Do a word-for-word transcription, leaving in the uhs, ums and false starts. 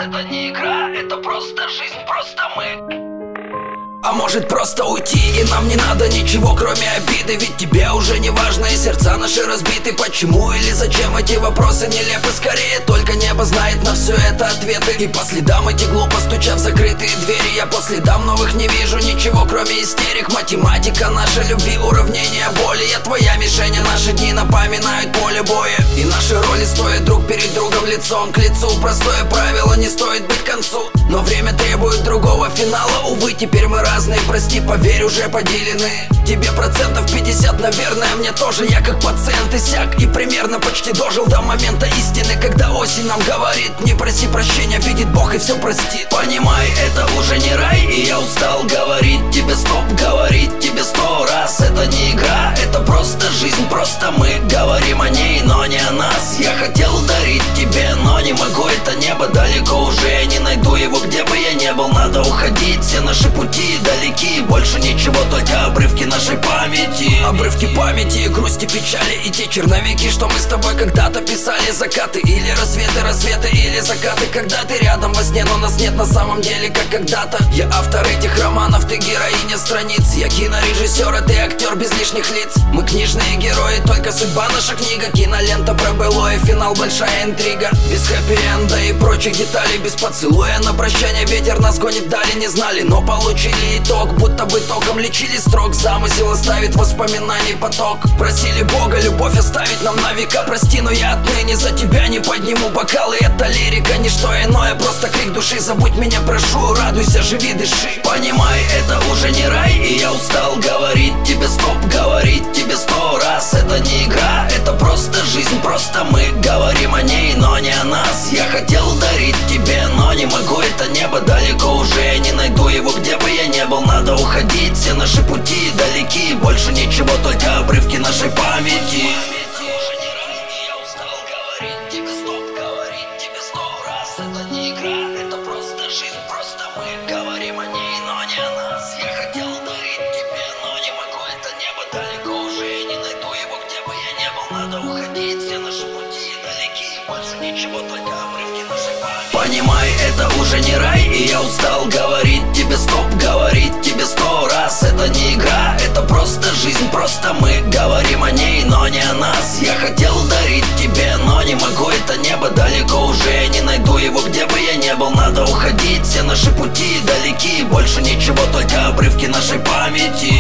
это не игра, это просто жизнь, просто мы. А может просто уйти, и нам не надо ничего, кроме обиды. Ведь тебе уже не важно, и сердца наши разбиты. Почему или зачем эти вопросы нелепы? Скорее только небо знает на все это ответы. И по следам идти глупо, стуча в закрытые двери. Я по следам новых не вижу ничего, кроме истерик. Математика нашей любви, уравнение боли. Я твоя мишень, а наши дни напоминают поле боя. И наши роли стоят друг перед другом лицом к лицу. Простое правило, не стоит быть к концу. Но время требует другого финала. Увы, теперь мы разные, прости, поверь, уже поделены. Тебе процентов пятьдесят, наверное, мне тоже. Я как пациент иссяк и примерно почти дожил до момента истины, когда осень нам говорит: не проси прощения, видит Бог и все простит. Понимай, это уже не рай, и я устал говорить тебе стоп, говорить тебе сто раз. Это не игра, это просто жизнь, просто мы говорим о ней, но не о нас. Я хотел дарить тебе, но не могу, это небо далеко уже. Я не найду его, где бы я не был, надо уходить. Все наши пути далеки, больше ничего, только обрывки нашей памяти. Обрывки памяти, грусти, печали и те черновики, что мы с тобой когда-то писали. Закаты или рассветы, рассветы или закаты, когда ты рядом во сне, но нас нет на самом деле, как когда-то. Я автор этих романов, ты героиня страниц. Я кинорежиссер, а ты актер без лишних лиц. Мы книжные герои, только судьба наша книга. Кинолента про былое, финал большая интрига. Без хэппи-энда и прочих деталей, без поцелуя на прощание. Ветер нас гонит вдали, не знали, но получили итог, будто бы током лечили строк. Замысел оставит воспоминаний поток. Просили Бога любовь оставить нам на века. Прости, но я отныне за тебя не подниму бокалы. Это лирика, не что иное, просто крик души. Забудь меня, прошу, радуйся, живи, дыши. Понимай, это уже не рай, и я устал говорить тебе стоп, говорить тебе сто раз. Это не игра, это просто жизнь, просто мы говорим о ней, но не о нас. Я хотел дарить тебе, но не могу, это небо далеко уже. Я не найду его, где бы я не был, надо уходить. Все наши пути далеки, больше ничего, только обрывки нашей памяти. Это не игра, это просто жизнь, просто мы говорим о ней, но не о нас. Я хотел дарить тебе, но не могу, это небо далеко уже. Я не найду его, где бы я не был, надо уходить. Все наши пути далеки, больше ничего, только обрывки нашей памяти. Понимай, это уже не рай, и я устал говорить тебе стоп, говорить тебе сто раз. Это не игра, это просто жизнь, просто мы говорим о ней, но не о нас. Я хотел дарить тебе, но не могу, это небо далеко уже. Я не найду его, где бы я не был, надо уходить. Все наши пути далеки, больше ничего, только обрывки нашей памяти.